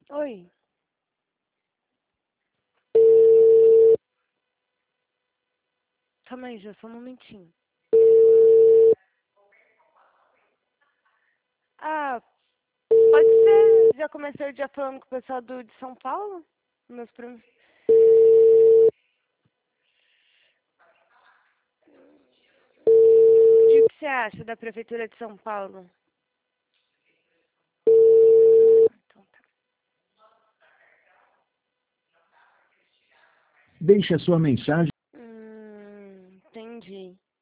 Oi. Calma aí, já só um momentinho. Ah, pode ser. Já comecei o dia falando com o pessoal de São Paulo? Meus primos. E o que você acha da Prefeitura de São Paulo? Então tá. Deixe a sua mensagem.